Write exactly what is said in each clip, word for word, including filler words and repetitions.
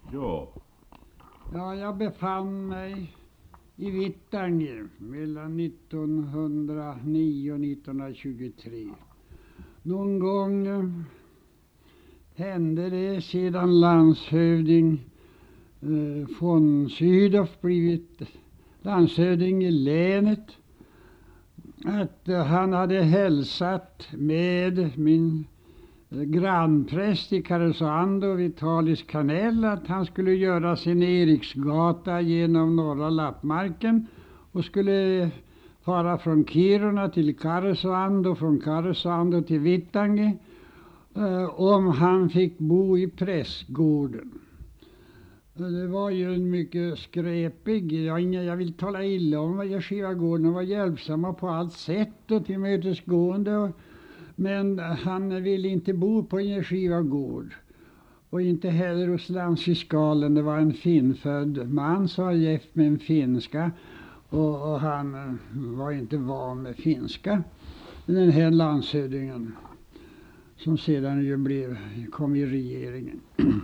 Ja. Ja, jag befann mig i Vittangi mellan nittonhundranio och nittonhundratjugotre. Någon gång eh, hände det sedan landshövding eh, von Sydow blivit landshövding i länet att eh, han hade hälsat med min eh, grannpräst i Karesuando, Vitalis Kanell, att han skulle göra sin Eriksgata genom norra Lappmarken och skulle fara från Kiruna till Karesuando, från Karesuando till Vittangi, eh, om han fick bo i prästgården. Det var ju en mycket skräpig, jag, jag vill tala illa om Gärdskivagården, de var hjälpsamma på allt sätt och tillmötesgående, och, men han ville inte bo på en Gärdskivagård och inte heller hos landsfiskalen. Det var en finfödd man som var gift med en finska, och, och han var inte van med finska, den här landshövdingen som sedan ju blev, kom i regeringen.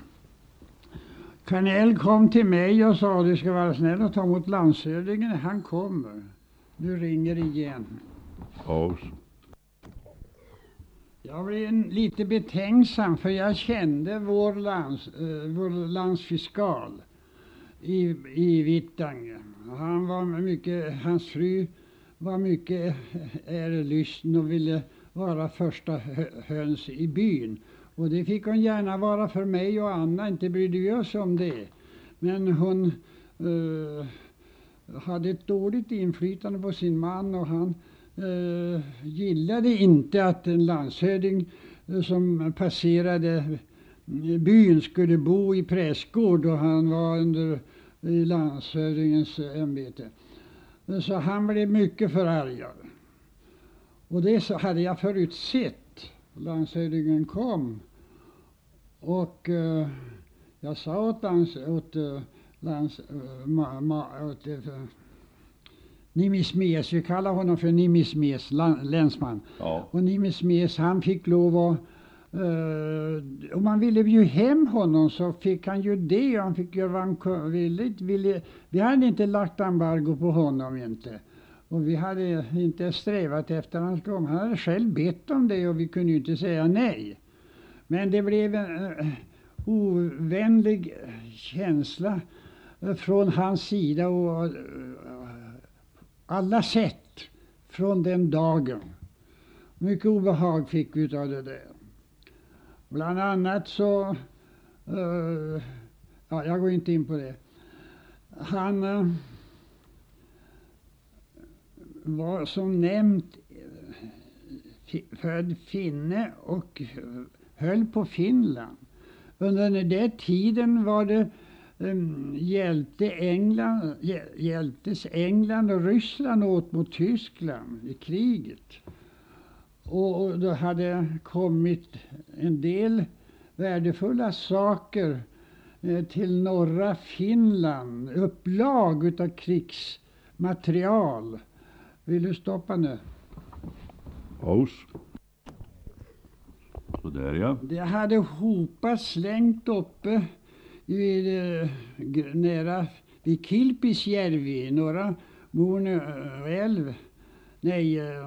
Kanell kom till mig och sa: du ska vara snäll och ta emot landshövdingen, han kommer. Du ringer igen. Ja. Jag blev lite betänksam, för jag kände vår, lands, eh, vår landsfiskal i, i Vittangi. Han var mycket, hans fru var mycket ärelysten och ville vara första höns i byn. Och det fick hon gärna vara för mig och Anna, inte brydde vi oss om det. Men hon eh, hade ett dåligt inflytande på sin man, och han eh, gillade inte att en landshövding eh, som passerade byn skulle bo i prästgård, och han var under i landshövdingens ämbete. Så han blev mycket förargad. Och det så hade jag förutsett. Landshövdingen kom, och uh, jag sa åt, lands, åt, uh, lands, uh, ma, ma, åt uh, Nimismies, vi kallar honom för Nimismies, länsman. Ja. Och Nimismies, han fick lov att, uh, om man ville bjuda hem honom så fick han ju det, och han fick göra vad han ville, ville. Vi hade inte lagt embargo på honom inte. Och vi hade inte strävat efter hans kom. Han hade själv bett om det, och vi kunde ju inte säga nej. Men det blev en uh, ovänlig känsla uh, från hans sida, och uh, alla sätt från den dagen. Mycket obehag fick vi av det där. Bland annat så, uh, ja, jag går inte in på det. Han uh, var som nämnt född finne och höll på Finland. Under den där tiden var det um, hjälpte England, hjälptes England och Ryssland åt mot Tyskland i kriget. Och, och då hade kommit en del värdefulla saker eh, till norra Finland, upplag utav krigsmaterial. Vill du stoppa nu? Paus. Så där ja. Det hade hopats slängt uppe vid, eh, nära vid Kilpisjärvi, norra Morne älv. Nej, eh,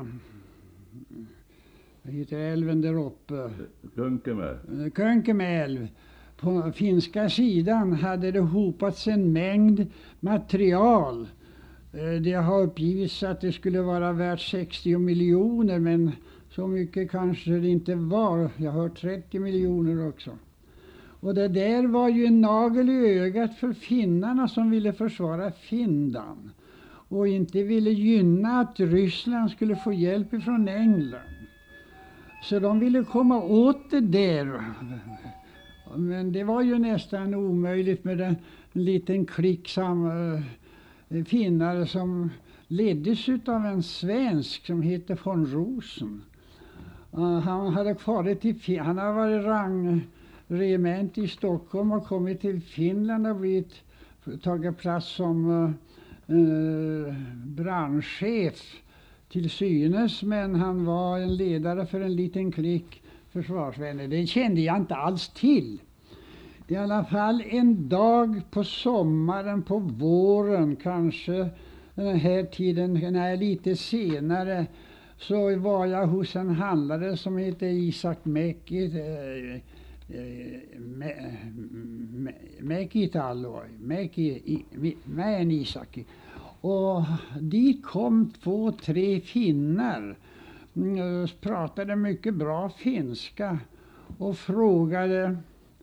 vad heter älven där uppe? Könkämä. Könkämä älv. På finska sidan hade det hopats en mängd material. Det har uppgivits att det skulle vara värt sextio miljoner, men så mycket kanske det inte var. Jag har hört trettio miljoner också. Och det där var ju en nagel i ögat för finnarna som ville försvara Finland. Och inte ville gynna att Ryssland skulle få hjälp ifrån England. Så de ville komma åt det där. Men det var ju nästan omöjligt med en liten klick sam... finnare som leddes av en svensk som heter von Rosen. Uh, han hade farit till fin- han hade varit rangregement i Stockholm och kommit till Finland och blivit tagit plats som uh, uh, brandchef till synes, men han var en ledare för en liten klick försvarsvänner. Det kände jag inte alls till. I alla fall en dag på sommaren, på våren, kanske den här tiden, nej, lite senare, så var jag hos en handlare som heter Isak Mäki, eh, eh, Mäkitalo, Mäki, Mäen Isaki. Och dit kom två, tre finnar, mm, pratade mycket bra finska och frågade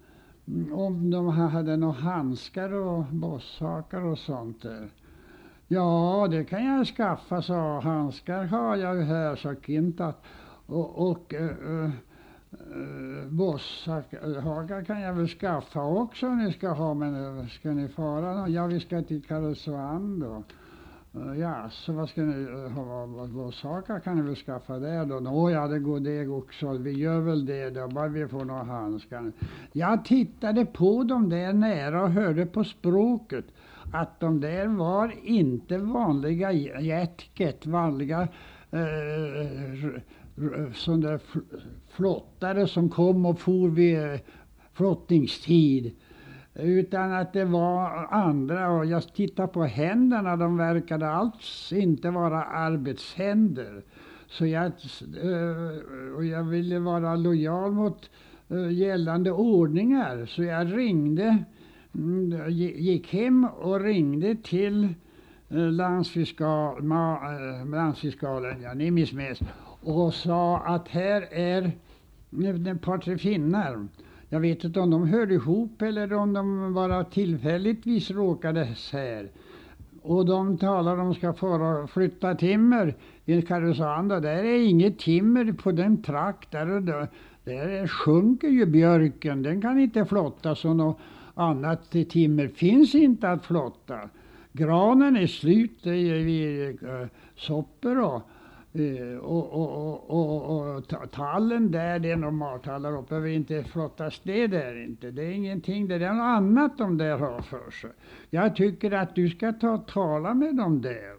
om de hade några handskar och bosshakar och sånt där. Ja, det kan jag skaffa, sa. Handskar har jag ju här, sa Kintat. Och, och uh, uh, bosshakar kan jag väl skaffa också om ni ska ha, men uh, ska ni fara? Ja, vi ska till Karesuando. Uh, ja, så vad ska ni uh, ha? Bosshakar kan ni väl skaffa där då? Nå ja, det går det också. Vi gör väl det då, bara vi får några handskar. Jag tittade på dem där nära och hörde på språket att de där var inte vanliga jätket, vanliga eh, sådana där flottare som kom och for vid flottningstid. Utan att det var andra, och jag tittade på händerna, de verkade alls inte vara arbetshänder. Så jag, eh, och jag ville vara lojal mot eh, gällande ordningar, så jag ringde, gick hem och ringde till landsfiskal, ma, landsfiskalen, ja, Nimismäs, och sa att här är ett par tre finnar. Jag vet inte om de hörde ihop eller om de bara tillfälligtvis råkades här. Och de talar om ska få flytta timmer i Karesuando. Där är inget timmer på den trakt där, och där, där sjunker ju björken. Den kan inte flotta, så något annat timmer finns inte att flotta. Granen är slut vid sopper och, och, och, och, och tallen där, det är normalt tallar upp, behöver inte flottas det där inte. Det är ingenting, det är något annat de där har för sig. Jag tycker att du ska ta tala med dem där.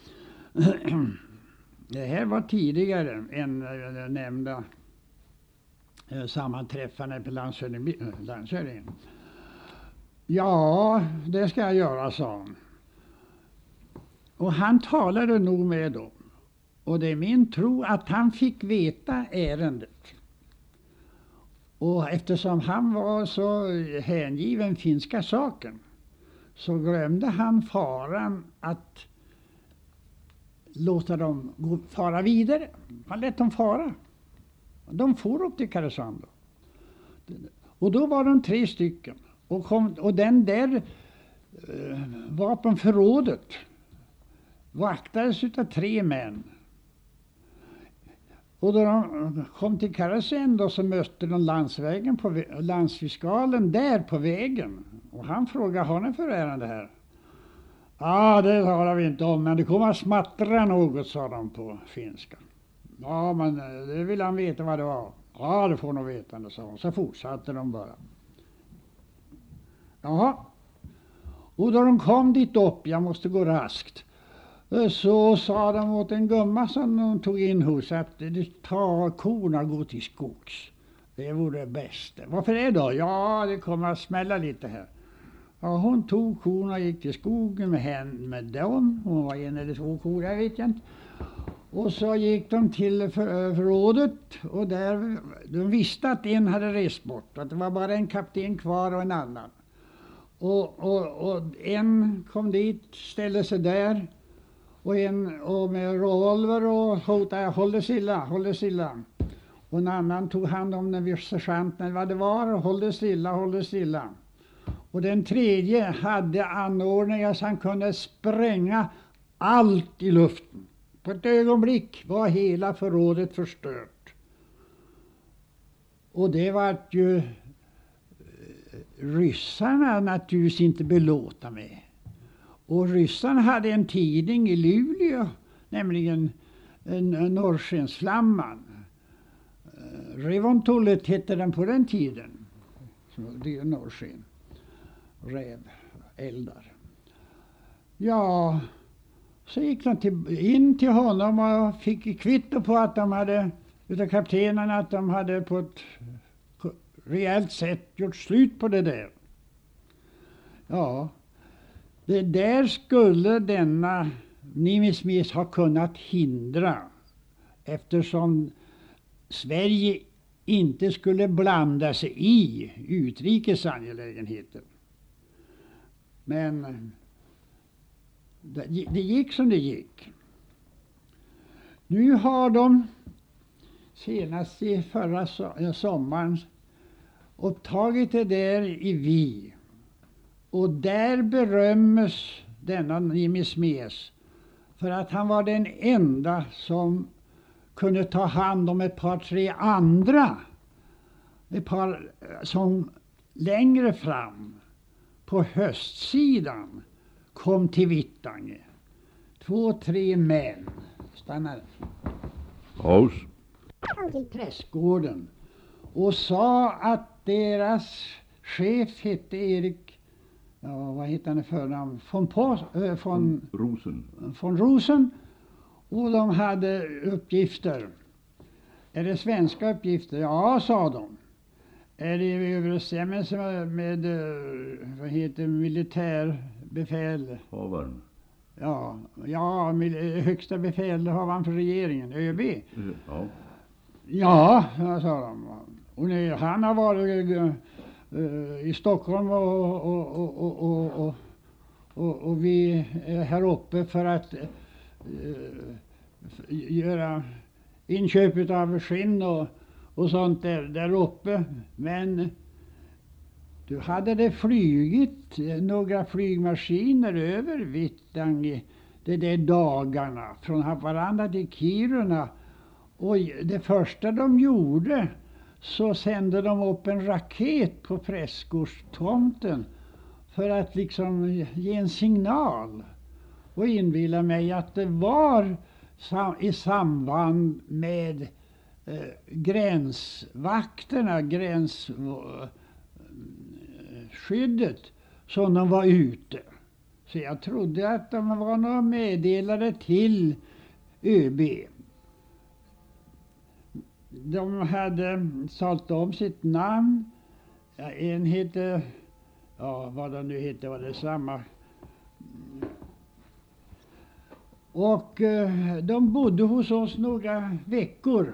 Det här var tidigare än den nämnda sammanträffande på landshövdingen. Ja, det ska jag göra, sa han. Och han talade nog med dem. Och det är min tro att han fick veta ärendet. Och eftersom han var så hängiven finska saken, så glömde han faran att låta dem gå, fara vidare. Han lät dem fara. De for upp till Karesuando. Och då var de tre stycken. Och, kom, och den där eh, vapenförrådet vaktades utav tre män. Och då de kom till Karesuando så mötte de landsvägen på, landsfiskalen där på vägen. Och han frågade, har ni för ärende här? Ja, det talar vi inte om, men det kommer att smattra något, sa de på finska. Ja, men det vill han veta vad det var. Ja, det får nog veta, sa hon. Så fortsatte de bara. Jaha. Och då de kom dit upp, jag måste gå raskt, så sa de åt en gumma som de tog in hos att ta korna och gå till skogs. Det vore det bästa. Varför det då? Ja, det kommer att smälla lite här. Ja, hon tog korna och gick till skogen med henne med dem. Hon var en eller två kor, jag vet inte. Och så gick de till för, förrådet, och där de visste att en hade rest bort. Att det var bara en kapten kvar och en annan. Och, och, och en kom dit, ställde sig där. Och en och med revolver och hotade, håll det stilla, håll det stilla. Och en annan tog hand om den sergeanten vad det var, och håll det stilla, håll det stilla. Och den tredje hade anordningar så han kunde spränga allt i luften. På ett ögonblick var hela förrådet förstört. Och det var ju ryssarna naturligtvis inte belåta med. Och ryssarna hade en tidning i Luleå, nämligen Norrskensflamman. Revontollet hette den på den tiden. Så det är norrsken. Räv, eldar. Ja, så gick de till, in till honom och fick kvitto på att de hade, utav kaptenerna, att de hade på ett rejält sätt gjort slut på det där. Ja, det där skulle denna Nimismies ha kunnat hindra, eftersom Sverige inte skulle blanda sig i utrikes angelägenheter. Men det, det gick som det gick. Nu har de senast i förra so- sommaren upptagit det där i Vi. Och där berömmes denna Nimismies för att han var den enda som kunde ta hand om ett par tre andra. Ett par som längre fram på höstsidan kom till Vittangi. Två, tre män stannade Paus. till prästgården och sa att deras chef hette Erik, ja vad heter han i förnamn, von, Pos, äh, von, Rosen. von Rosen, och de hade uppgifter. Är det svenska uppgifter? Ja, sa de. Är det i överensstämmelse med, med eh, vad heter militärbefäl? Havaren. Ja, ja mil- högsta befälhavaren för regeringen, ÖB. Ja. Ja, sa de. Och nu, han har varit uh, i Stockholm och, och, och, och, och, och, och, och vi är här uppe för att uh, göra inköp av skinn och, och sånt där, där uppe. Men du hade det flygit några flygmaskiner över Vittangi de där dagarna från Haparanda till Kiruna. Och det första de gjorde så sände de upp en raket på prästgårdstomten för att liksom ge en signal och inbilla mig att det var i samband med eh, gränsvakterna, gränsskyddet som de var ute. Så jag trodde att de var några meddelare till ÖB. De hade sålt om sitt namn. Ja, en hette, ja vad de nu hette var det samma. Och eh, de bodde hos oss några veckor.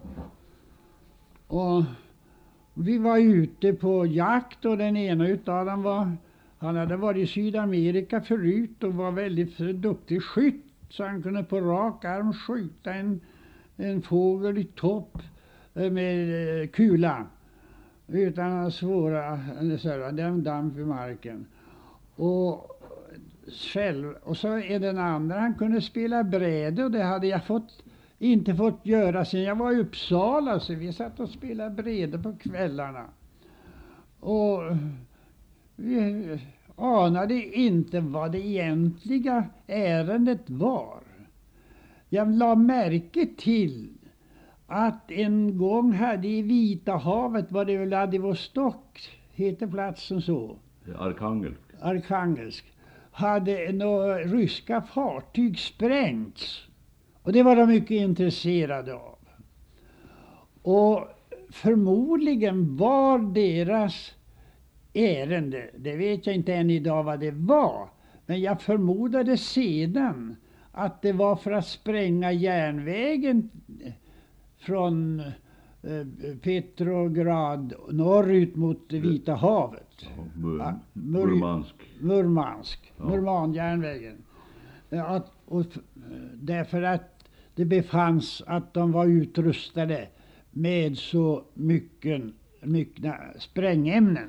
Och vi var ute på jakt och den ena utav dem var, han hade varit i Sydamerika förut och var väldigt duktig skytt. Så han kunde på rak arm skjuta en, en fågel i topp med kula utan svåra, den damp i marken. Och själv, och så är den andra, han kunde spela bräde och det hade jag fått, inte fått göra sen jag var i Uppsala, så vi satt och spelade bräde på kvällarna. Och vi anade inte vad det egentliga ärendet var. Jag la märke till att en gång hade i Vita havet, var det väl Vladivostok, heter platsen så? Arkangelsk. Arkangelsk. Hade några ryska fartyg sprängts. Och det var de mycket intresserade av. Och förmodligen var deras ärende, det vet jag inte än idag vad det var, men jag förmodade sedan att det var för att spränga järnvägen från eh, Petrograd norrut mot Vita havet. Ja, Mur Ja, Mur- Murmansk. Murmansk, Ja. Murmanjärnvägen. Eh, Att, och, f- därför att det befanns att de var utrustade med så mycket, mycket sprängämnen.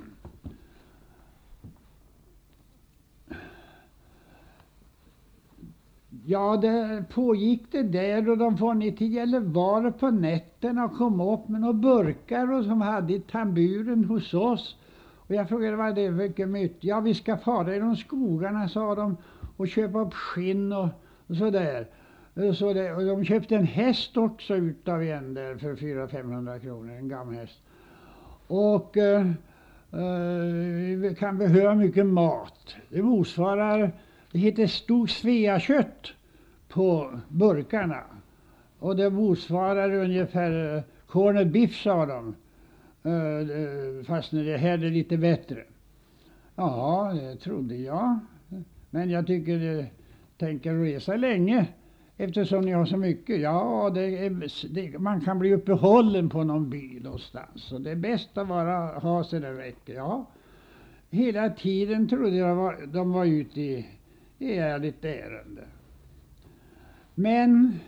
Ja, det pågick det där och de får ner till Gällivare på nätterna och kom upp med några burkar och som hade i tamburen hos oss. Och jag frågade vad det är för mycket mycket. Ja, vi ska fara i de skogarna, sa de, och köpa upp skinn och, och sådär. Och, så där. Och de köpte en häst också utav en där för fyra femhundra kronor, en gammal häst. Och eh, eh, vi kan behöva mycket mat. Det motsvarar, det heter stort Sveakött på burkarna. Och det motsvarar ungefär corned beef, sa de. Uh, fast det här är lite bättre. Ja, det trodde jag. Men jag tycker det tänker resa länge eftersom ni har så mycket. Ja, det är, det, man kan bli uppehållen på någon by någonstans. Och det är bäst att bara ha sig det räcker. Ja, hela tiden trodde jag var, de var ute i, i ärligt ärende. Men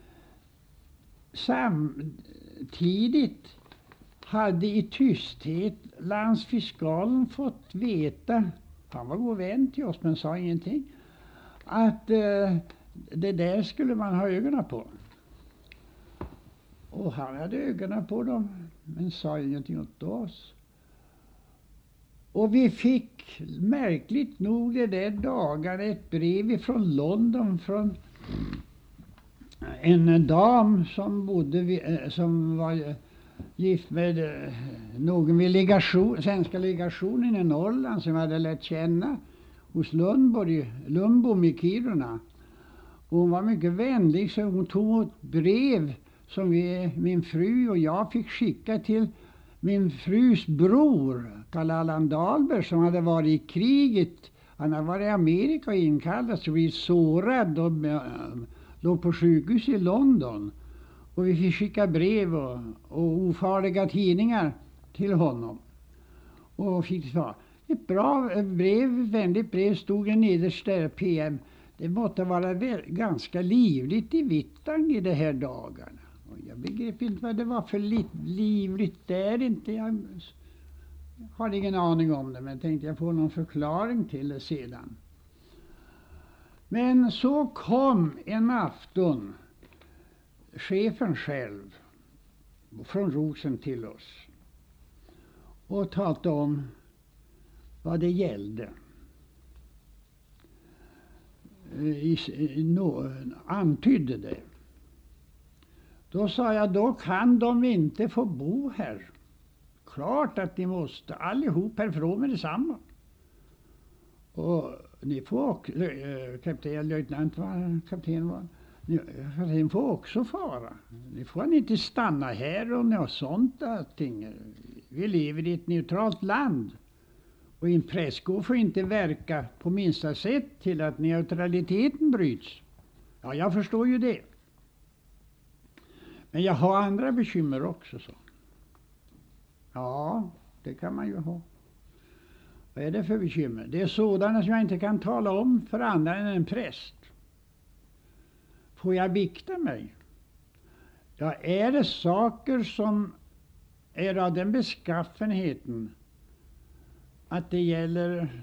samtidigt hade i tysthet landsfiskalen fått veta, han var god vän till oss men sa ingenting, att eh, det där skulle man ha ögonen på. Och han hade ögonen på dem men sa ingenting åt oss. Och vi fick märkligt nog det där dagarna ett brev från London från en dam som bodde vid, som var gift med någon vid legation, svenska legationen i Norrland som hade lärt känna hos Lundborg, Lundbom i Kiruna. Och hon var mycket vänlig så hon tog ett brev som vi, min fru och jag fick skicka till min frus bror, Karl Allan Dahlberg, som hade varit i kriget. Han hade varit i Amerika och inkallats och blivit sårad och äh, låg på sjukhus i London. Och vi fick skicka brev och, och ofarliga tidningar till honom. Och fick svara. Ett bra brev, ett vänligt brev stod i nedersta P M. Det måste vara väl, ganska livligt i Vittang i de här dagarna. Och jag begrep inte vad det var för li, livligt där inte. Jag har ingen aning om det men tänkte jag få någon förklaring till det sedan. Men så kom en afton chefen själv från Rosen till oss och talade om vad det gällde. I, i, no, antydde det. Då sa jag, då kan de inte få bo här. Klart att ni måste allihop härifrån med detsamma. Och ni får också, kapten, löjtnant var, kapten var, ni får också fara. Ni får inte stanna här och något sånt allting. Vi lever i ett neutralt land. Och en prästgård får inte verka på minsta sätt till att neutraliteten bryts. Ja, jag förstår ju det. Men jag har andra bekymmer också, så. Ja, det kan man ju ha. Vad är det för bekymmer? Det är sådana som jag inte kan tala om för andra än en präst. Får jag bikta mig? Ja, är det saker som är av den beskaffenheten att det gäller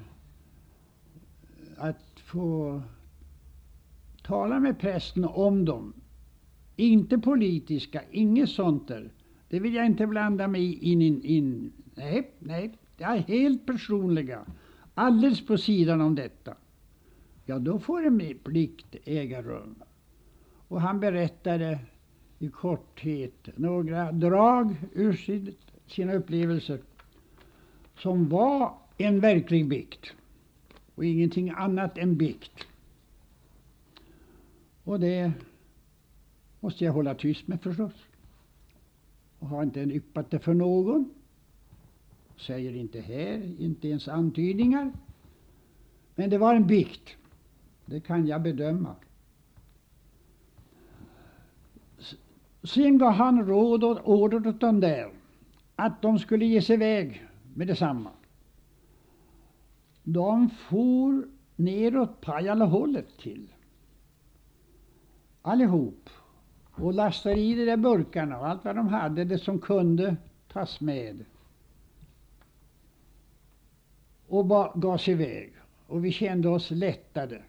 att få tala med prästen om dem. Inte politiska, inget sånt där. Det vill jag inte blanda mig in, in, in. Nej, nej, det är helt personliga. Alldeles på sidan om detta. Ja, då får en plikt äga rum. Och han berättade i korthet några drag ur sin, sina upplevelser som var en verklig bikt och ingenting annat än bikt. Och det måste jag hålla tyst med förstås. Och har inte yppat det för någon. Säger inte här, inte ens antydningar. Men det var en bikt. Det kan jag bedöma. Sen gav han råd och order åt dem där att de skulle ge sig iväg med detsamma. De for neråt Pajala-hållet till. Allihop. Och lastade i de där burkarna och allt vad de hade, det som kunde tas med. Och bara gav sig iväg. Och vi kände oss lättade.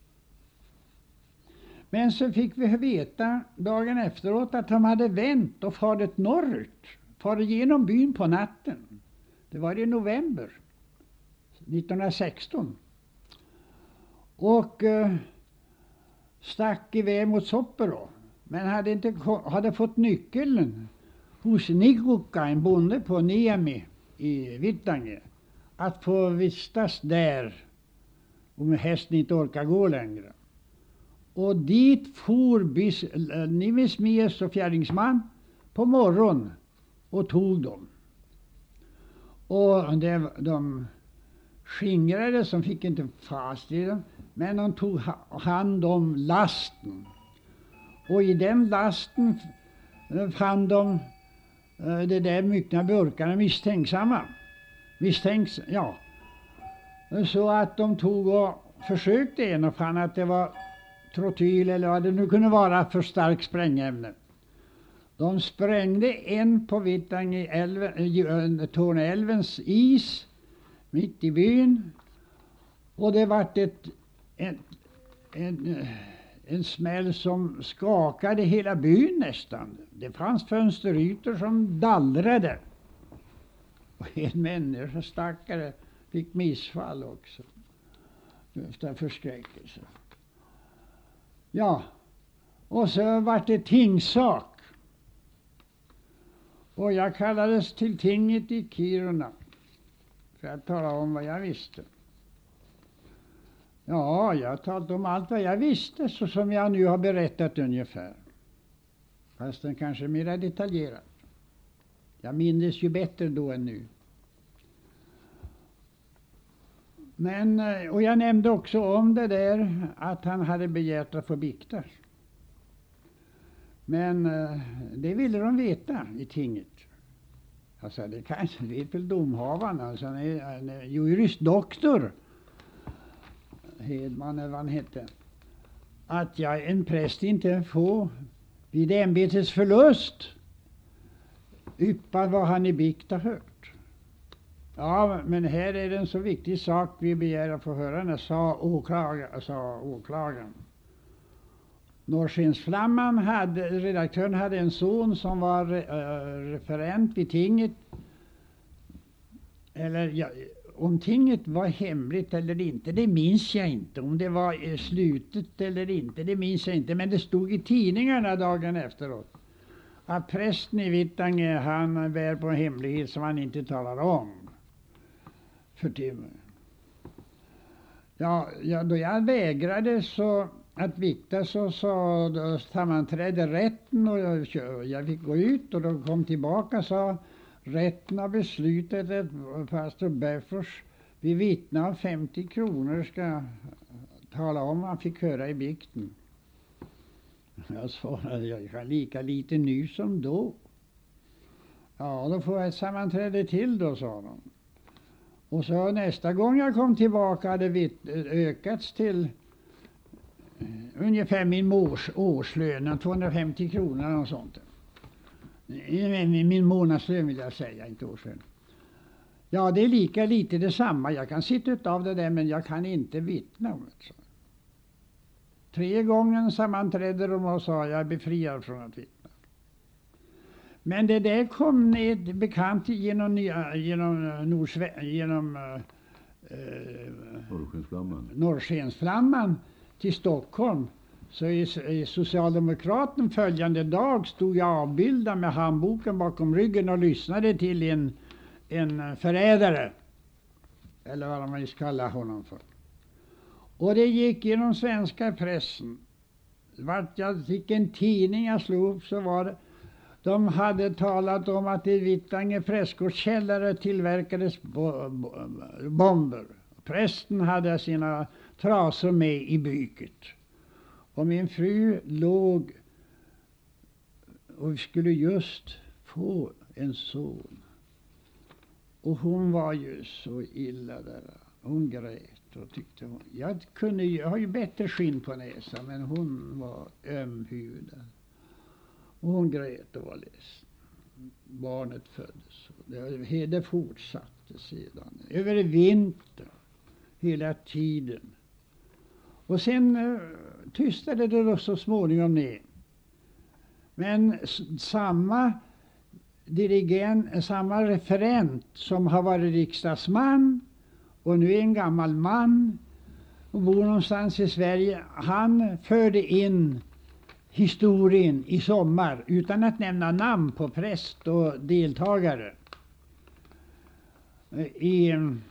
Men så fick vi veta dagen efteråt att de hade vänt och farit norrut. Farit genom byn på natten. Det var i november nittonhundrasexton. Och eh, stack iväg mot Soppero. Men hade, inte, hade fått nyckeln hos Nikukka, en bonde på Niemi i Vittange. Att få vistas där om hästen inte orkar gå längre. Och dit for bis, Nimismies och fjärdingsman på morgon och tog dem. Och det, de skingrades, de fick inte fast i dem, men de tog hand om lasten. Och i den lasten fann de det där myckna burkarna misstänksamma. Misstänks, ja. Så att de tog och försökte en och fann att det var trotyl eller vad det nu kunde vara för starkt sprängämne. De sprängde en på Vittangi Torneälvens is mitt i byn. Och det vart ett, ett, en, en smäll som skakade hela byn nästan. Det fanns fönsterytor som dallrade. Och en människa stackare fick missfall också. Efter förskräckelse. Ja, och så vart det tingssak. Och jag kallades till tinget i Kiruna för att tala om vad jag visste. Ja, jag talade om allt vad jag visste, så som jag nu har berättat ungefär. Fast den kanske är mer detaljerat. Jag minns ju bättre då än nu. Men, och jag nämnde också om det där att han hade begärt att få biktas. Men det ville de veta i tinget. Jag sa, det kanske vet väl domhavaren. Alltså, han är, han är juristdoktor. Hedman eller vad han hette. Att jag en präst inte får vid ämbetets förlust yppa vad han i bikt har hört. Ja, men här är det en så viktig sak vi begär att få höra när sa åklagaren. Sa åklagaren. Norrskensflamman hade, redaktören hade en son som var uh, referent vid tinget. Eller ja, om tinget var hemligt eller inte, det minns jag inte. Om det var slutet eller inte, det minns jag inte. Men det stod i tidningarna dagen efteråt att prästen i Vittangi, han bär på en hemlighet som han inte talar om för timmer. Ja, ja, då jag vägrade så att vikta så, så då sammanträdde rätten och jag, jag fick gå ut och då kom tillbaka och sa rätten har beslutat att pastor Beffers vid vittna av femtio kronor ska tala om vad han fick höra i bikten. Jag svarade, jag kan lika lite nu som då. Ja, då får jag ett sammanträde till då, sa de. Och så nästa gång jag kom tillbaka hade vitt, ökats till ungefär min mors årslön, tvåhundrafemtio kronor och sånt. Min månadslön vill jag säga, inte årslön. Ja, det är lika lite detsamma. Jag kan sitta utav det där, men jag kan inte vittna om det. Så. Tre gånger sammanträdde de och sa jag är befriad från att vittna. Men det där kom ner bekant genom, genom, Nordsve, genom eh, Norrskensflamman. Norrskensflamman till Stockholm. Så i, i Socialdemokraten följande dag stod jag avbildad med handboken bakom ryggen och lyssnade till en, en förrädare. Eller vad man ska kalla honom för. Och det gick genom svenska pressen. Vart jag fick en tidning jag slog upp så var det. De hade talat om att i Vittangi prästgårdskällare tillverkades bo, bo, bomber. Prästen hade sina trasor med i byket. Och min fru låg och skulle just få en son. Och hon var ju så illa där. Hon grät och tyckte hon, jag kunde jag har ju bättre skinn på näsan, men hon var ömhudad. Och hon grät och var ledsen. Barnet föddes. Det, det fortsatte sedan. Över vintern. Hela tiden. Och sen uh, tystade det då så småningom ner. Men s- samma dirigent, samma referent som har varit riksdagsman och nu är en gammal man och bor någonstans i Sverige. Han förde in historien i sommar utan att nämna namn på präst och deltagare i,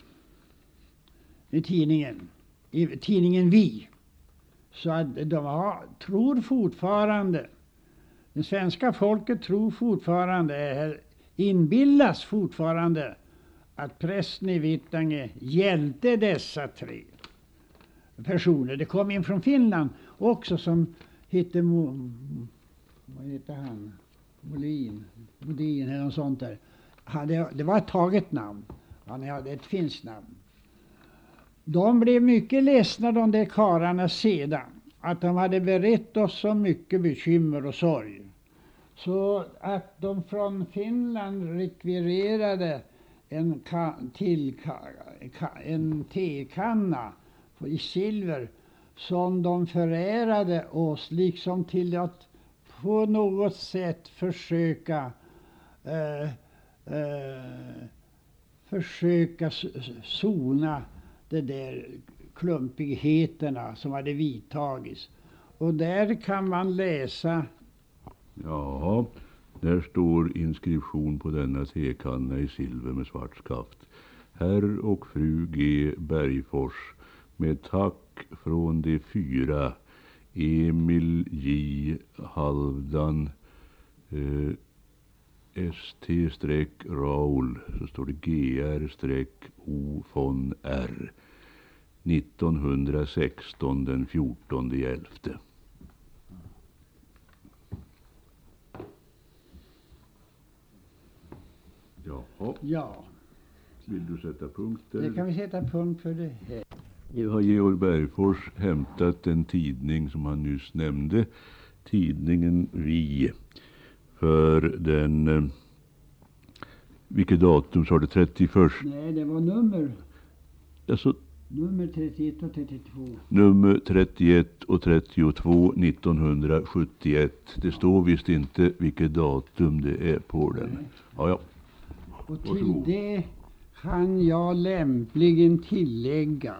i tidningen i tidningen Vi. Så att de har, tror fortfarande, det svenska folket tror fortfarande, inbillas fortfarande att prästen i Vittangi hjälpte dessa tre personer. Det kom in från Finland också som hette Mo, vad heter han? Molin, Modin eller något sånt där. Hade, det var ett taget namn. Han hade ett finskt namn. De blev mycket ledsna de där karlarna sedan. Att de hade berett oss så mycket bekymmer och sorg. Så att de från Finland rekvirerade en, ka, till, ka, en tekanna i silver som de förärade oss liksom till att på något sätt försöka eh, eh, försöka sona de där klumpigheterna som hade vidtagits. Och där kan man läsa. Ja, där står inskription på denna tekanna i silver med svart skaft. Herr och fru G. Bergfors, med tack från de fyra, Emil J. Halvdan, eh, S T-Raul, så står det G R-O von R, nittonhundrasexton den fjortonde elfte. Jaha. Ja. Vill du sätta punkt där? Det kan vi sätta punkt för det här. Nu har Georg Bergfors hämtat en tidning som han nyss nämnde. Tidningen Vi. För den... Eh, vilket datum sa det? trettioförsta? Nej, det var nummer. Alltså, nummer trettioett och trettiotvå. Nummer trettioett och trettiotvå nittonhundrasjuttioett. Det står visst inte vilket datum det är på den. Nej. Ja, ja. Och till det kan jag lämpligen tillägga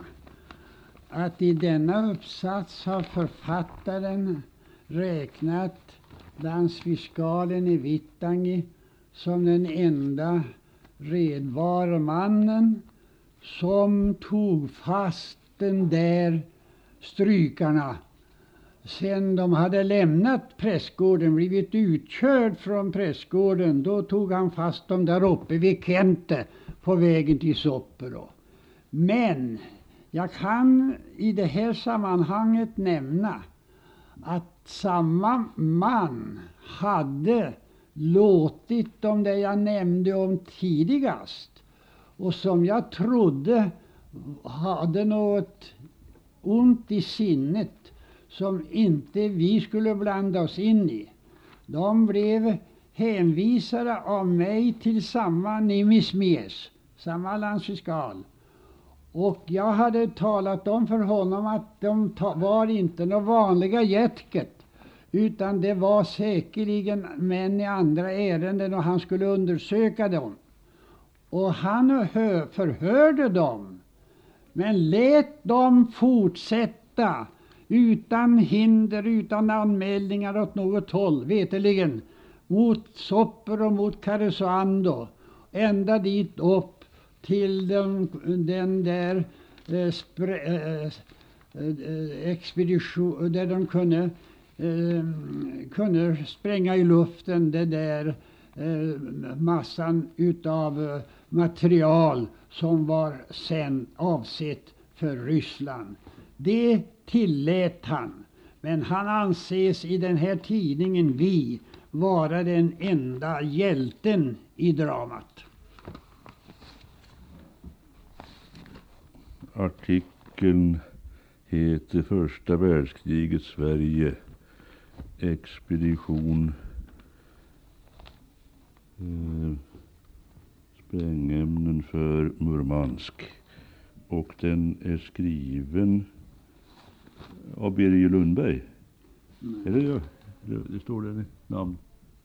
att i denna uppsats har författaren räknat landsfiskalen i Vittangi som den enda redbara mannen som tog fast den där strykarna sen de hade lämnat prästgården, blivit utkörd från prästgården. Då tog han fast dem där uppe vid Kente på vägen till Soppero. Men jag kan i det här sammanhanget nämna att samma man hade låtit dem där jag nämnde om tidigast och som jag trodde hade något ont i sinnet som inte vi skulle blanda oss in i. De blev hänvisade av mig till samma Nimismies, samma landsfiskal. Och jag hade talat om för honom att de var inte några vanliga jätket, utan det var säkerligen män i andra ärenden och han skulle undersöka dem. Och han förhörde dem, men lät dem fortsätta utan hinder, utan anmälningar åt något håll, veteligen, mot Soppero och mot Karesuando, ända dit upp till den, den där eh, spre, eh, eh, expedition där de kunde, eh, kunde spränga i luften det där eh, massan utav eh, material som var sen avsett för Ryssland. Det tillät han, men han anses i den här tidningen Vi vara den enda hjälten i dramat. Artikeln heter Första världskriget Sverige, expedition, eh, sprängämnen för Murmansk, och den är skriven av Birger Lundberg. Mm. Eller ja, det, det står där namn.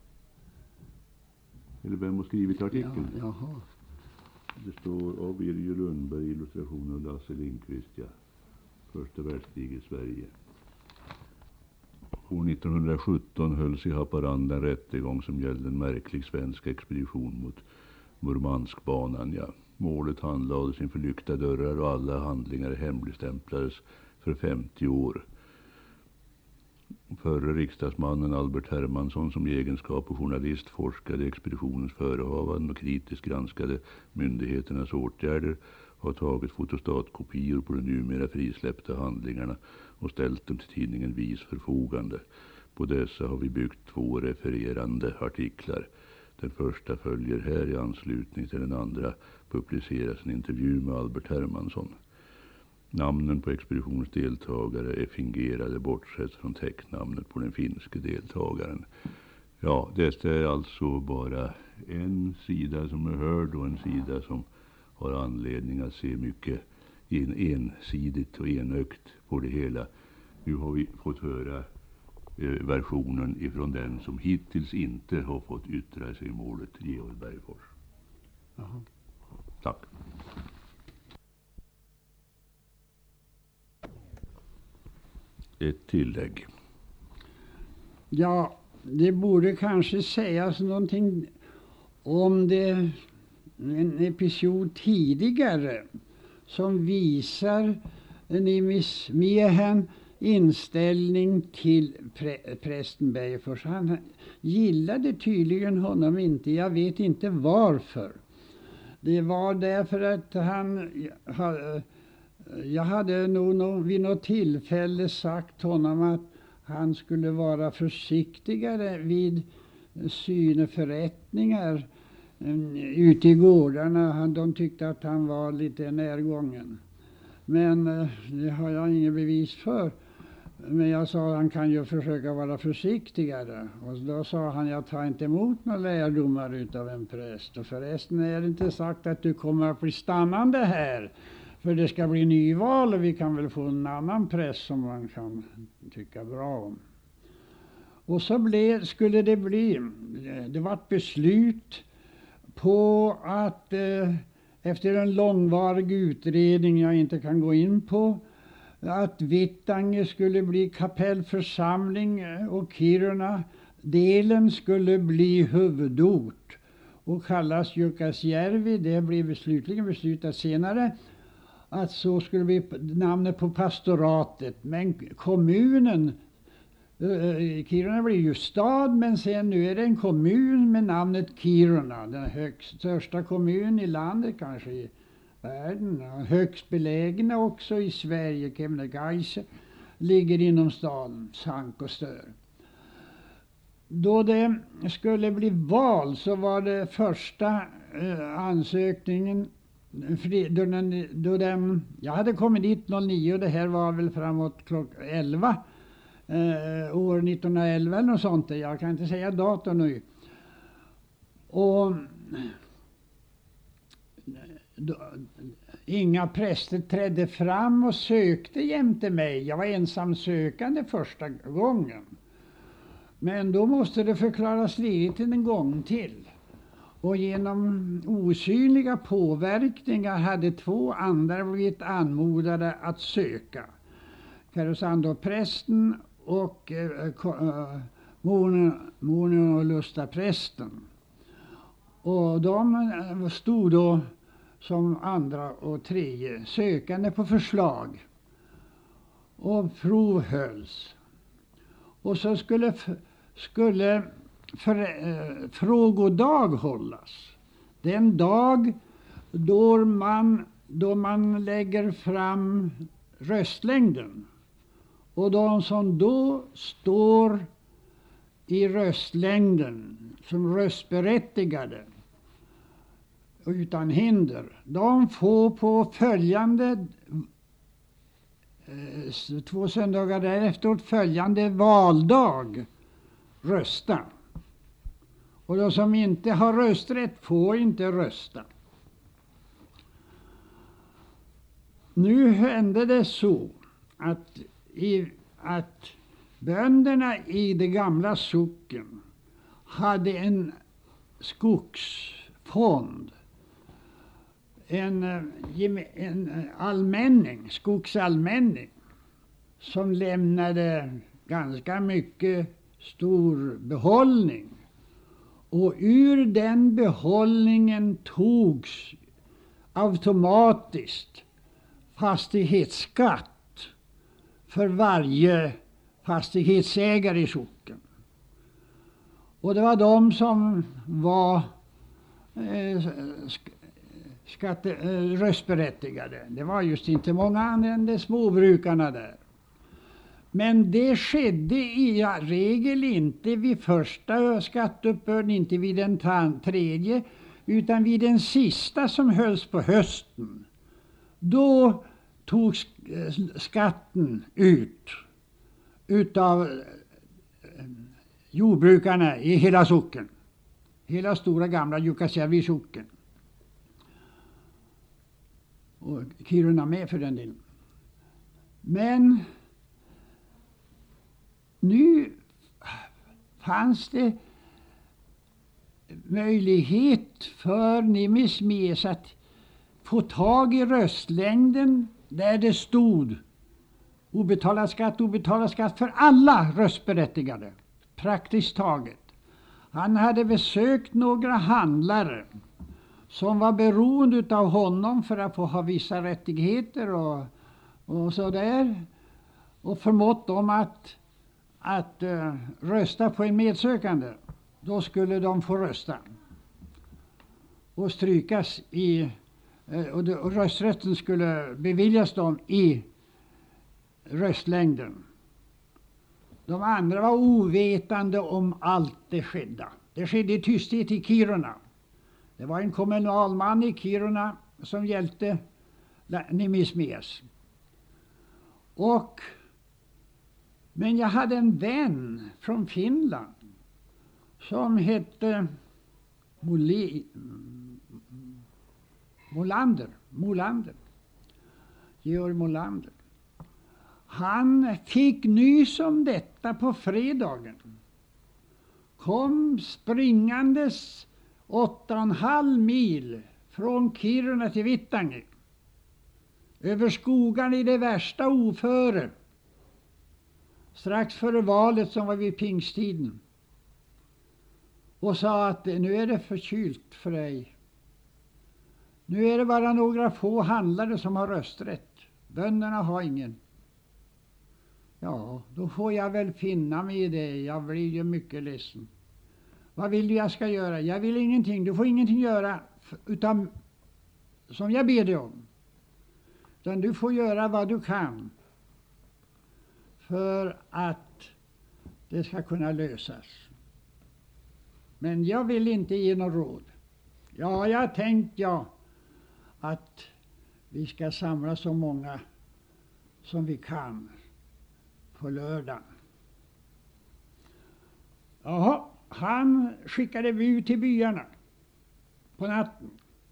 Eller vem har skrivit artikeln? Ja, jaha. Det står av Birger Lundberg, illustration av Lasse Lindqvist, ja. Första världskriget Sverige. År nittonhundrasjutton hölls i Haparanda en rättegång som gällde en märklig svensk expedition mot Murmanskbanan, ja. Målet handlades inför lyckta dörrar och alla handlingar hemligstämplades för femtio år. Förre riksdagsmannen Albert Hermansson, som i egenskap av journalist forskade expeditionens förehavanden och kritiskt granskade myndigheternas åtgärder, har tagit fotostatkopior på de numera frisläppta handlingarna och ställt dem till tidningen Vis förfogande. På dessa har vi byggt två refererande artiklar. Den första följer här. I anslutning till den andra publiceras en intervju med Albert Hermansson. Namnen på expeditionens deltagare är fingerade, bortsett från tecknamnet på den finske deltagaren. Ja, detta är alltså bara en sida som är hörd och en sida som har anledning att se mycket en, ensidigt och enögt på det hela. Nu har vi fått höra eh, versionen ifrån den som hittills inte har fått yttra sig i målet, Georg Bergfors. Jaha. Tack. Ett tillägg. Ja, det borde kanske sägas någonting om det, en episod tidigare som visar Nimis Miehen inställning till prä, prästen Bergfors. Han gillade tydligen honom inte. Jag vet inte varför. Det var därför att han... Jag hade nog vid något tillfälle sagt honom att han skulle vara försiktigare vid syneförrättningar ute i gårdarna. De tyckte att han var lite närgången. Men det har jag ingen bevis för. Men jag sa att han kan ju försöka vara försiktigare. Och då sa han, jag tar inte emot några lärdomar utav en präst. Och förresten är det inte sagt att du kommer att bli stannande här. För det ska bli nyval och vi kan väl få en annan präst som man kan tycka bra om. Och så blev, skulle det bli, det var ett beslut på att eh, efter en långvarig utredning jag inte kan gå in på, att Vittangi skulle bli kapellförsamling och Kiruna delen skulle bli huvudort och kallas Jukkasjärvi. Det blev slutligen beslutat senare att så skulle bli namnet på pastoratet. Men kommunen, eh, Kiruna blir ju stad, men sen nu är det en kommun med namnet Kiruna. Den högst, största kommun i landet, kanske i världen. Högst belägna också i Sverige. Kebnekaise ligger inom staden, Sank och Stör. Då det skulle bli val så var det första eh, ansökningen Då den, då den, jag hade kommit dit noll nio och det här var väl framåt klockan elva eh, år nittonhundraelva eller något sånt. Jag kan inte säga datum nu. Och då, inga präster trädde fram och sökte jämte mig. Jag var ensam sökande första gången. Men då måste det förklaras ledigt en gång till. Och genom osynliga påverkningar hade två andra blivit anmodade att söka. Karesuando-prästen och eh, Muonio och Lusta-prästen. Och de stod då som andra och tredje sökande på förslag. Och prov hölls. Och så skulle... skulle För, eh, frågodag hållas. Den dag då man, då man lägger fram röstlängden. Och de som då står i röstlängden som röstberättigade utan hinder, de får på följande eh, två söndagar därefter följande valdag rösta. Och de som inte har rösträtt får inte rösta. Nu hände det så att, i, att bönderna i det gamla socken hade en skogsfond. En, en allmänning, skogsallmänning, som lämnade ganska mycket stor behållning. Och ur den behållningen togs automatiskt fastighetsskatt för varje fastighetsägare i socken. Och det var de som var eh, sk skatte, eh, röstberättigade. Det var just inte många andra än de småbrukarna där. Men det skedde i regel inte vid första skatteuppbörden, inte vid den tredje, utan vid den sista som hölls på hösten. Då tog skatten ut utav jordbrukarna i hela socken. Hela stora gamla Jukkasjärvi socken. Och Kiruna med för den delen. Men nu fanns det möjlighet för Nimismies att få tag i röstlängden där det stod obetalad skatt, obetalad skatt för alla röstberättigade. Praktiskt taget. Han hade besökt några handlare som var beroende av honom för att få ha vissa rättigheter och, och så där. Och förmått dem att, att uh, rösta på en medsökande. Då skulle de få rösta. Och strykas i, uh, och, det, och rösträtten skulle beviljas dem i röstlängden. De andra var ovetande om allt det skedde. Det skedde i tysthet i Kiruna. Det var en kommunalman i Kiruna som hjälpte Nimismies. Och, men jag hade en vän från Finland som hette Moli, Molander, Molander, Georg Molander. Han fick nys om detta på fredagen. Kom springandes åtta och en halv mil från Kiruna till Vittangi. Över skogarna i det värsta oföre. Strax före valet som var vid pingsttiden. Och sa att nu är det förkylt för dig. Nu är det bara några få handlare som har rösträtt. Bönderna har ingen. Ja, då får jag väl finna mig i det. Jag blir ju mycket ledsen. Vad vill du jag ska göra? Jag vill ingenting. Du får ingenting göra utan som jag ber dig om. Utan du får göra vad du kan för att det ska kunna lösas. Men jag vill inte ge något råd. Ja, jag tänkte ja, att vi ska samla så många som vi kan på lördagen. Jaha, han skickade bud till byarna på natten.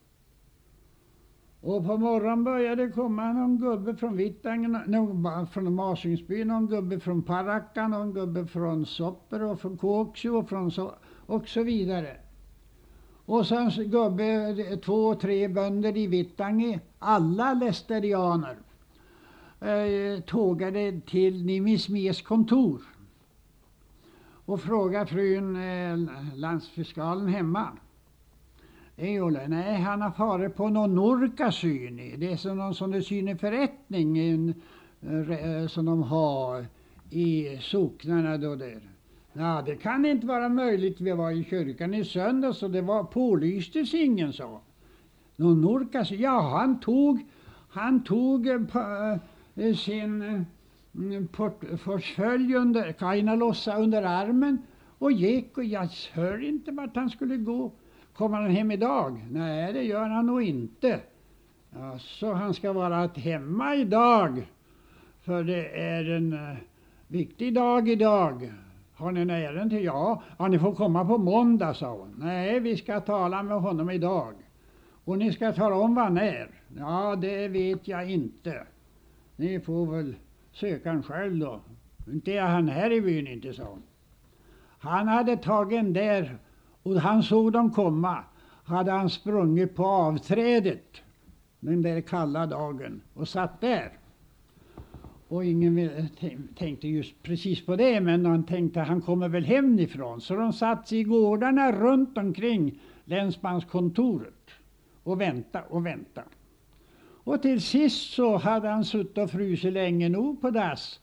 Och på morgonen började komma någon gubbe från Vittangen, någon från Masingsby, någon gubbe från Parakka, någon gubbe från Sopper och från Kåksjö och från så, och så vidare. Och sen gubbe, två, tre bönder i Vittangi, alla lästerianer, eh, tågade till Nimismies kontor. Och frågade frun, eh, landsfiskalen hemma. Ejola, nej, han har farit på någon norkasyni. Det är som någon sån syneförrättning en, eh, som de har i socknarna då där. Ja, det kan inte vara möjligt. Vi var i kyrkan i söndag så det var pålystes ingen så. Någon norkasyni, ja han tog, han tog eh, sin eh, portfölj under, kainalossa under armen och gick och jag hör inte vart han skulle gå. Kommer han hem idag? Nej, det gör han nog inte. Ja, så han ska vara hemma idag. För det är en uh, viktig dag idag. Har ni en ärende till? Ja. Ja, ni får komma på måndag, sa hon. Nej, vi ska tala med honom idag. Och ni ska tala om vad han är. Ja, det vet jag inte. Ni får väl söka han själv då. Inte är han här i byn inte, sa hon. Han hade tagit en där. Och han såg dem komma, hade han sprungit på avträdet den där kalla dagen och satt där. Och ingen tänkte just precis på det, men han tänkte han kommer väl hemifrån. Så de satt i gårdarna runt omkring länsmanskontoret och vänta och vänta. Och till sist så hade han suttit och frusit länge nog på dass.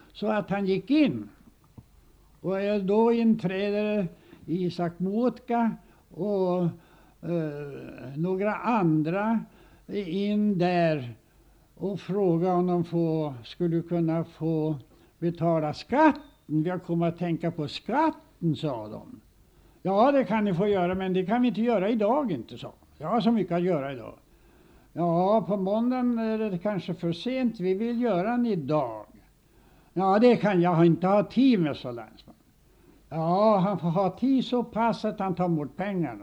Så att han gick in. Och då inträder Isak Motka och eh, några andra in där och frågade om de få, skulle kunna få betala skatten. Vi har kommit att tänka på skatten, sa de. Ja, det kan ni få göra, men det kan vi inte göra idag, inte, så. Jag har så mycket att göra idag. Ja, på måndagen är det kanske för sent. Vi vill göra den idag. Ja, det kan jag inte ha tid med, så länsman. Ja, han får ha tid så pass att han tar bort pengarna.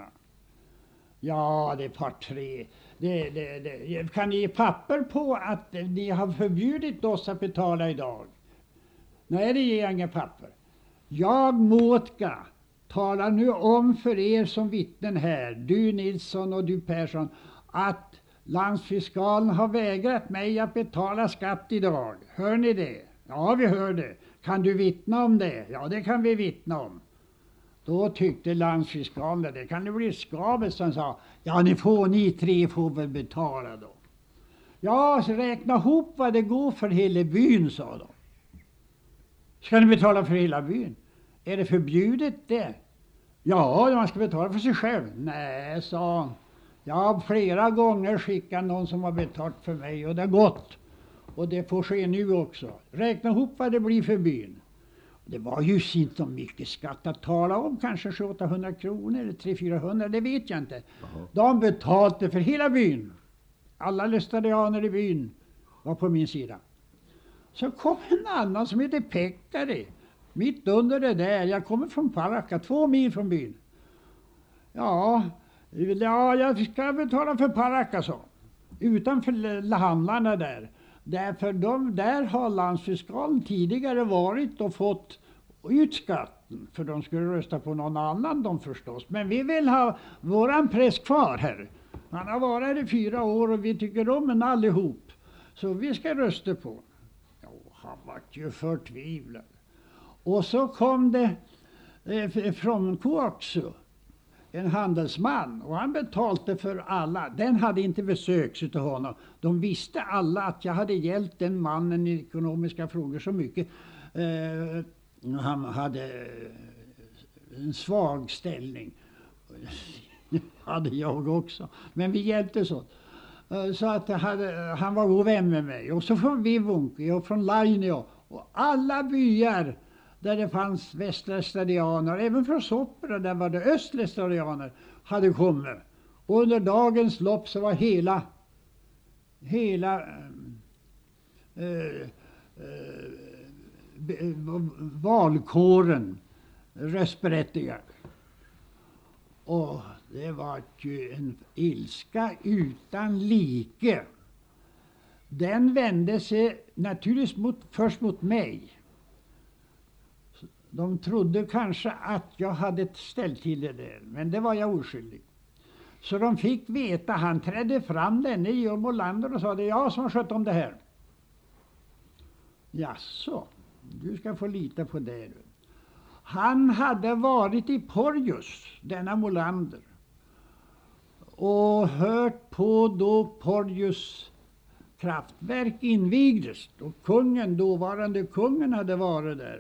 Ja, det är par tre. Det, det, det. Kan ni ge papper på att ni har förbjudit oss att betala idag? Nej, det ger jag inga papper. Jag, Motka, talar nu om för er som vittnen här, du Nilsson och du Persson, att landsfiskalen har vägrat mig att betala skatt idag. Hör ni det? Ja, vi hör det. Kan du vittna om det? Ja, det kan vi vittna om. Då tyckte landsfiskalen, det kan det bli skabel, som sa, ja, ni får, ni tre får väl betala då. Ja, så räkna ihop vad det går för hela byn, sa de. Ska ni betala för hela byn? Är det förbjudet det? Ja, man ska betala för sig själv. Nej, sa han. Jag har flera gånger skickat någon som har betalt för mig och det har gått. Och det får ske nu också. Räkna ihop vad det blir för byn. Det var ju inte så mycket skatt att tala om. Kanske sju åttahundra kronor eller tre fyrahundra, det vet jag inte. Aha. De betalade för hela byn. Alla lästadianer i byn var på min sida. Så kom en annan som heter Pekkari. Mitt under det där. Jag kommer från Paraka, två mil från byn. Ja, ja jag ska betala för Paraka, så. Utanför hamnarna där. Därför de, där har landsfiskalen tidigare varit och fått ut skatten. För de skulle rösta på någon annan, de förstås. Men vi vill ha våran präst kvar här. Han har varit här i fyra år och vi tycker om en allihop. Så vi ska rösta på. Ja, han var ju förtvivlad. Och så kom det eh, från också en handelsman och han betalade för alla. Den hade inte besöks utav honom. De visste alla att jag hade hjälpt den mannen i ekonomiska frågor så mycket. Eh, han hade en svag ställning. hade jag också. Men vi hjälptes åt. Eh, så att hade, han var god vän med mig. Och så från Vivunki och från Lainio och alla byar där det fanns västlästadianer, även från Soppera där var det östlästadianer, hade kommit. Och under dagens lopp så var hela hela äh, äh, valkåren röstberättigad. Och det var ju en ilska utan like. Den vände sig naturligtvis mot, först mot mig. De trodde kanske att jag hade ställt till det där, men det var jag oskyldig. Så de fick veta, han trädde fram denne Georg Molander och sa, det är jag som har skött om det här. Jaså, du ska få lita på det. Han hade varit i Porjus, denna Molander, och hört på då Porjus kraftverk invigdes. Och kungen, dåvarande kungen hade varit där.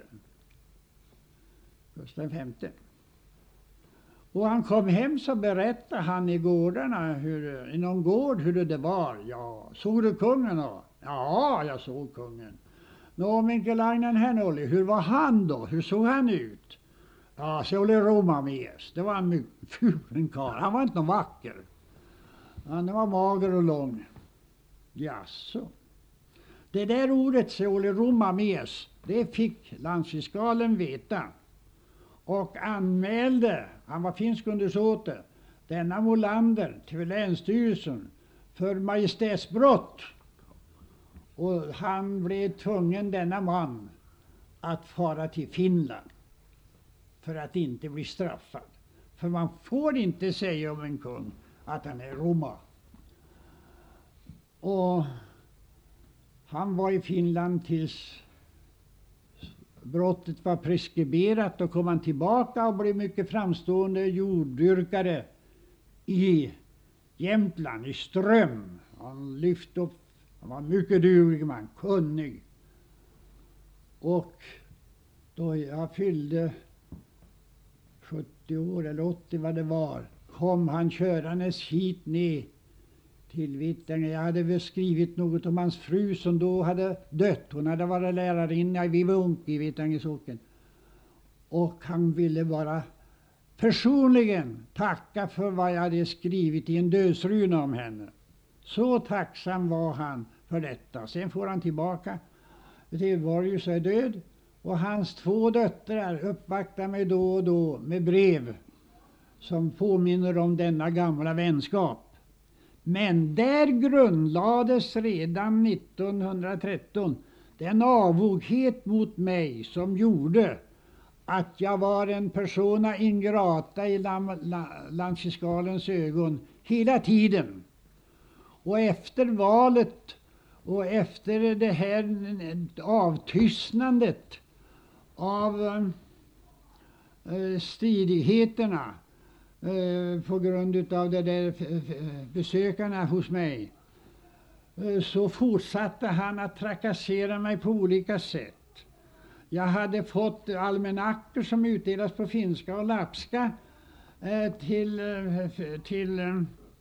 Gustav femte. Och han kom hem så berättade han i gårdarna, hur, i någon gård, hur det var. Ja, såg du kungen då? Ja, jag såg kungen. Nå, Minkelainen Hernolli, hur var han då? Hur såg han ut? Ja, så oli romamies. Det var en mycket ful karl. Han var inte någon vacker. Han var mager och lång. Jaså. Det där ordet, så oli romamies, det fick landsfiskalen veta. Och anmälde, han var finsk undersåte, denna Molander till länsstyrelsen för majestätsbrott. Och han blev tvungen, denna man, att fara till Finland för att inte bli straffad. För man får inte säga om en kung att han är Roma. Och han var i Finland tills brottet var preskriberat, och kom han tillbaka och blev mycket framstående jorddyrkare i Jämtland, i Ström. Han lyfte upp, han var mycket duglig man, kunnig. Och då jag fyllde sjuttio år eller åttio vad det var, kom han körandes hit ner till Vittangi. Jag hade väl skrivit något om hans fru som då hade dött. Hon hade varit lärarinna i Vivunk i Vittangi socken. Och han ville bara personligen tacka för vad jag hade skrivit i en dödsruna om henne. Så tacksam var han för detta. Sen får han tillbaka till Borgers och är död. Och hans två döttrar uppvaktar mig då och då med brev som påminner om denna gamla vänskap. Men där grundlades redan nittonhundratretton den avoghet mot mig som gjorde att jag var en persona ingrata i landsfiskalens ögon hela tiden. Och efter valet och efter det här avtystnandet av äh, stridigheterna äh, på grund av de där besökarna hos mig, äh, så fortsatte han att trakassera mig på olika sätt. Jag hade fått almanackor som utdelas på finska och lapska äh, till, äh, till äh,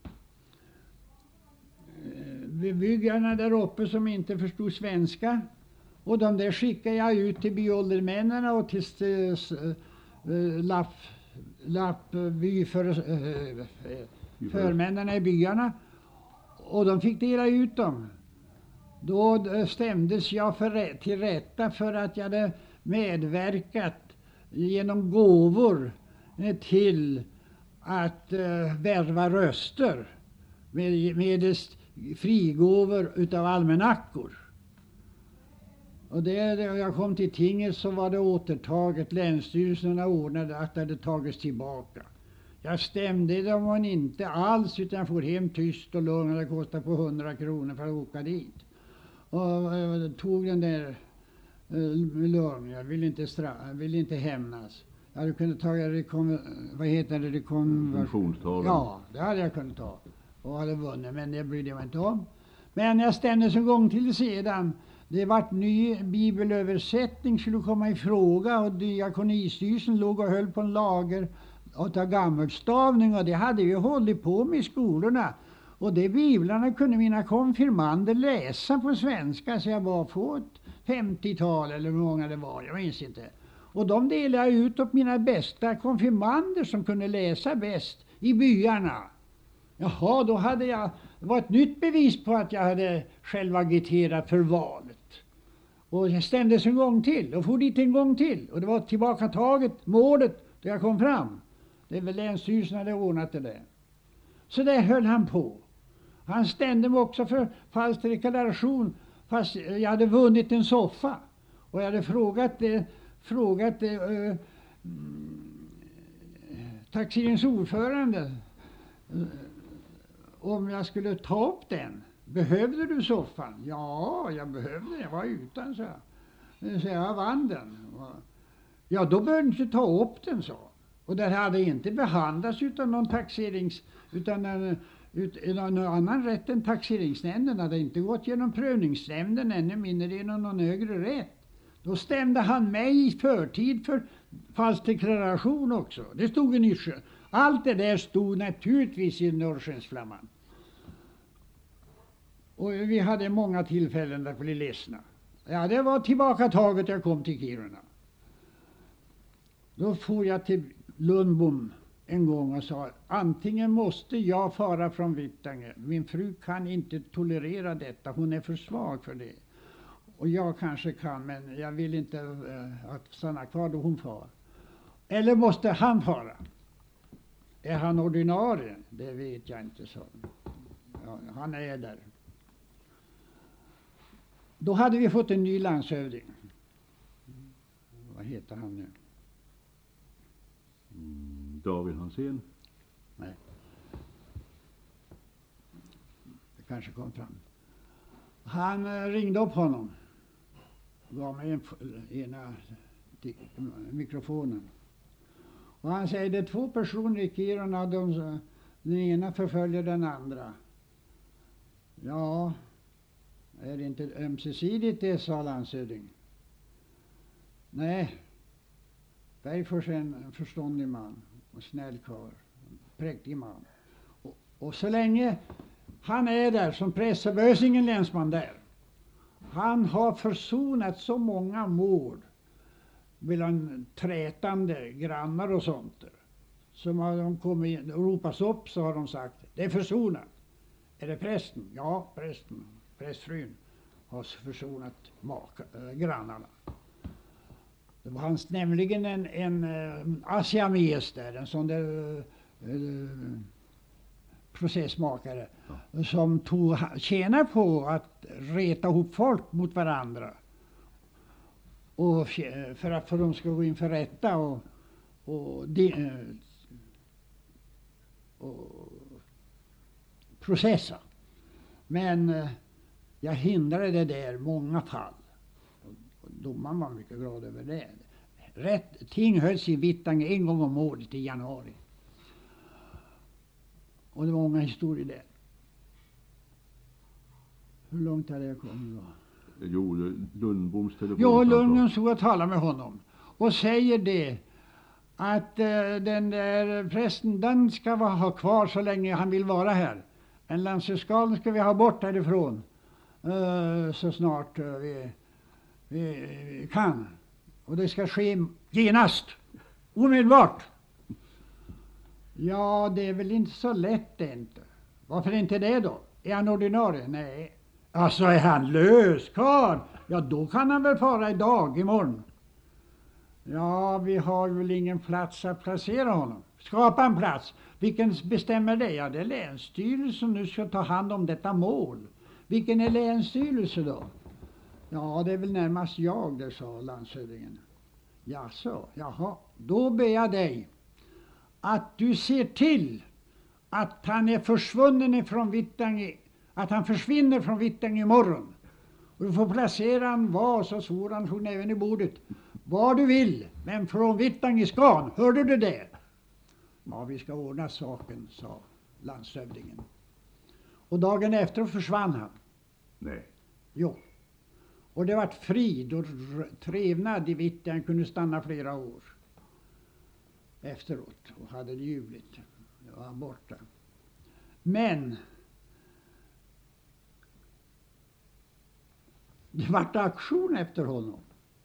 bebyggarna där uppe som inte förstod svenska. Och de där skickade jag ut till byåldermännen och till uh, lapp, lappby för, uh, förmännen i byarna. Och de fick dela ut dem. Då stämdes jag för, till rätta för att jag hade medverkat genom gåvor till att uh, värva röster med, med frigåvor utav almanackor. Och där jag kom till tinget så var det återtaget. Länsstyrelserna ordnade att det hade tagits tillbaka. Jag stämde dem inte alls utan jag får hem tyst och lugn. Det kostade på hundra kronor för att åka dit. Och jag tog den där uh, lugn. Jag ville inte, stra- ville inte hämnas. Jag hade kunnat ta rekon- vad heter det? Rekonventionstalen. Ja, det hade jag kunnat ta. Och hade vunnit, men det brydde jag mig inte om. Men jag stämde en gång till sedan. Det vart ny bibelöversättning skulle komma i fråga och diakonistyrelsen låg och höll på en lager och ta gammelstavning och det hade vi hållit på med i skolorna. Och de biblarna kunde mina konfirmander läsa på svenska så jag var på ett femtiotal eller hur många det var, jag minns inte. Och de delade jag ut åt mina bästa konfirmander som kunde läsa bäst i byarna. Jaha, då hade jag, det var ett nytt bevis på att jag hade själv agiterat för valet. Och jag stämdes en gång till och for dit en gång till. Och det var tillbakataget målet då jag kom fram. Det är väl länsstyrelsen hade ordnat det där. Så där höll han på. Han stämde mig också för falsk deklaration fast jag hade vunnit en soffa. Och jag hade frågat, eh, frågat eh, eh, taxeringsordförande eh, om jag skulle ta upp den. Behövde du soffan? Ja, jag behövde den. Jag var utan, så jag. Så jag vann den. Ja, då behövde du inte ta upp den, så. Och det hade inte behandlats utan någon taxerings... utan en, ut, någon annan rätt än taxeringsnämnden. Hade inte gått genom prövningsnämnden, ännu mindre genom någon högre rätt. Då stämde han mig i förtid för falsk deklaration också. Det stod i Nyrsjö. Allt det där stod naturligtvis i Norrskensflamman. Och vi hade många tillfällen att bli ledsna. Ja, det var tillbakataget jag kom till Kiruna. Då får jag till Lundbom en gång och sa antingen måste jag fara från Vittangi. Min fru kan inte tolerera detta. Hon är för svag för det. Och jag kanske kan, men jag vill inte uh, att stanna kvar då hon far. Eller måste han fara? Är han ordinarie? Det vet jag inte, så. Ja, han är där. Då hade vi fått en ny landshövding. Vad heter han nu? Mm, David Hansén? Nej. Det kanske kom fram. Han eh, ringde upp honom. Gav mig en, ena mikrofonen. Och han säger det är två personer i Kiruna. De, den ena förföljer den andra. Ja, är det inte ömsesidigt det, sa landshövding. Nej, Bergfors är en förståndig man och snäll karl, präktig man. Och, och så länge han är där som präst så behövs ingen länsman där. Han har försonat så många mord mellan trätande grannar och sånt där. Som har de kommit in och ropas upp så har de sagt det är försonat. Är det prästen? Ja, prästen. Prästfrun har försonat maka, äh, grannarna. Det var hans nämligen en, en äh, asiames där, en sån där äh, processmakare ja. Som tog tjänar på att reta ihop folk mot varandra. Och för att för de ska gå in för rätta och, och, de, och processa. Men eh, jag hindrade det där i många fall. Och domaren var mycket glad över det. Rätt ting hölls i Vittange en gång om året i januari. Och det var många historier där. Hur långt hade jag kommit då? Jo, Lundboms telefon. Jo, Lundbom stod och talade med honom. Och säger det. Att eh, den där prästen, den ska vi ha kvar så länge han vill vara här. En landsfiskal ska vi ha bort härifrån. Uh, så snart uh, vi, vi, vi kan. Och det ska ske genast. Omedelbart. Ja, det är väl inte så lätt det inte. Varför inte det då? Är han ordinarie? Nej. Alltså är han löskar? Ja, då kan han väl fara idag, imorgon. Ja, vi har väl ingen plats att placera honom. Skapa en plats. Vilken bestämmer det? Ja, det är länsstyrelsen som nu ska ta hand om detta mål. Vilken är länsstyrelse då? Ja, det är väl närmast jag, det sa landshövdingen. Ja, så, jaha. Då ber jag dig att du ser till att han är försvunnen ifrån Vittange, att han försvinner från Vittange imorgon. Och du får placera han var, så svor han, tog näven i bordet. Var du vill, men från Vittange ska han. Hörde du det? Ja, vi ska ordna saken, sa landshövdingen. Och dagen efter försvann han. Nej. Jo. Och det vart frid och trevnad i Vittange. Han kunde stanna flera år efteråt och hade det ljuvligt. Då var han borta. Men det vart aktion efter honom.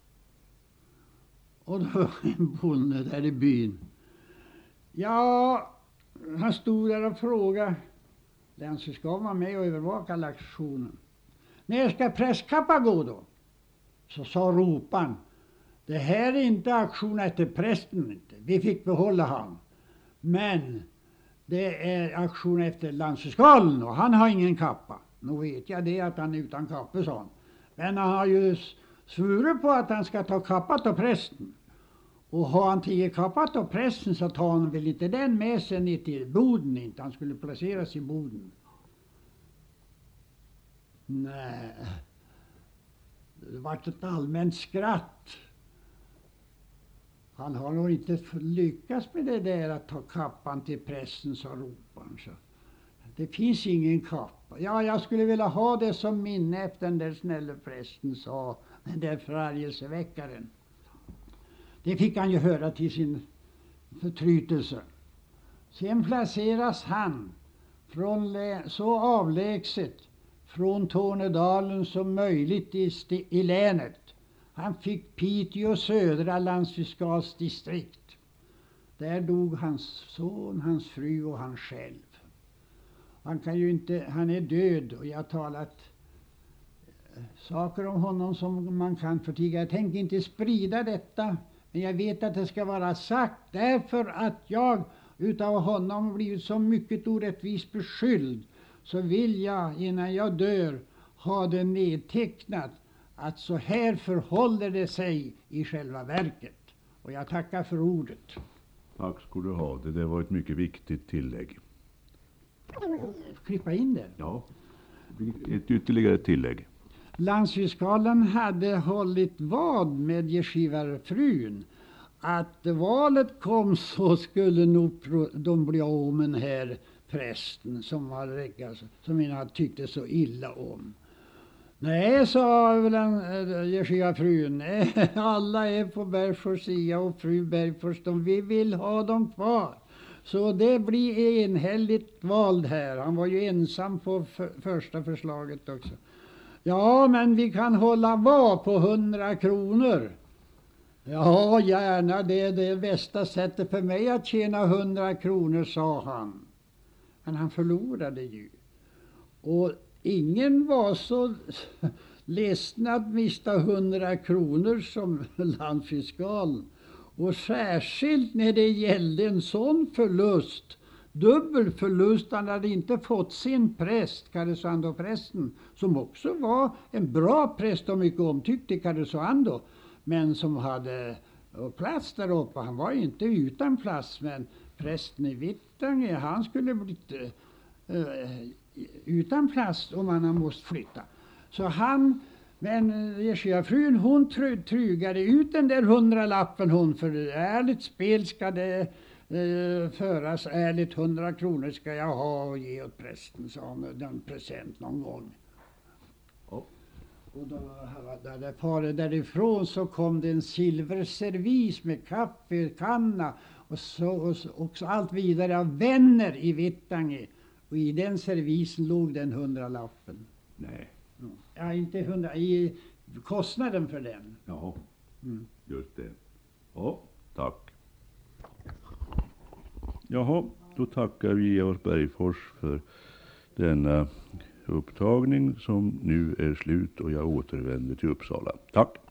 Och då var en bonde där i byn. Ja, han stod där och frågade. Länsfiskalen var med och övervakade aktionen. När ska prästkappa gå då? Så sa ropan. Det här är inte aktion efter prästen inte. Vi fick behålla han. Men det är aktion efter landsfiskalen och han har ingen kappa. Nu vet jag det att han är utan kappa, sa han. Men han har ju svurit på att han ska ta kappat av prästen. Och har han tio kappat av prästen så tar han väl inte den med sig ner till Boden inte. Han skulle placeras i Boden. Nej. Det var ett allmänt skratt. Han har nog inte lyckats med det där att ta kappan till prästen, sa ropan. Så det finns ingen kappa. Ja, jag skulle vilja ha det som minne efter den där snälla prästen, sa den där förargelseväckaren. Det fick han ju höra till sin förtrytelse. Sen placeras han från så avlägset från Tornedalen som möjligt i, i länet. Han fick Piteå södra landsfiskalsdistrikt. Där dog hans son, hans fru och han själv. Han kan ju inte, han är död och jag har talat saker om honom som man kan förtiga. Jag tänker inte sprida detta, men jag vet att det ska vara sagt därför att jag utav honom blivit så mycket orättvist beskylld. Så vill jag innan jag dör ha det nedtecknat att så här förhåller det sig i själva verket. Och jag tackar för ordet. Tack ska du ha. Det där var ett mycket viktigt tillägg. Klippa in det. Ja, ett ytterligare tillägg. Landsfiskalen hade hållit vad med Geschivarfrun. Att valet kom så skulle nog de bli av med den här prästen som var alltså, som jag tyckte så illa om. Nej, sa väl den Jersia frun. Nej, alla är på Bergfors sida och fru Bergfors, de, vi vill ha dem kvar. Så det blir enhälligt vald här. Han var ju ensam på för, första förslaget också. Ja, men vi kan hålla vad på hundra kronor. Ja, gärna, det är det bästa sättet för mig att tjäna hundra kronor, sa han. Men han förlorade ju. Och ingen var så ledsen att mista hundra kronor som landfiskalen. Och särskilt när det gällde en sån förlust, dubbel förlust. Han hade inte fått sin präst, Karesuando-prästen, som också var en bra präst och mycket omtyckt i Karesuando, men som hade plats där uppe. Han var inte utan plats, men prästen i Vittangi, han skulle blivit uh, utan plats om han måste flytta. Så han, men Jersia-frun, hon try, trygade ut den där hundralappen hon, för ärligt spel ska det uh, föras ärligt, hundra kronor ska jag ha och ge åt prästen, sa hon, den present någon gång. Oh. Och då hade farit därifrån, så kom det en silverservis med kaffe, kanna och så, och så också allt vidare av vänner i Vittangi. Och i den servisen låg den hundralappen. Nej. Ja, inte hundra, i kostnaden för den. Ja, Mm. just det. Ja, tack. Jaha, då tackar vi Georg Bergfors för denna upptagning som nu är slut, och jag återvänder till Uppsala. Tack!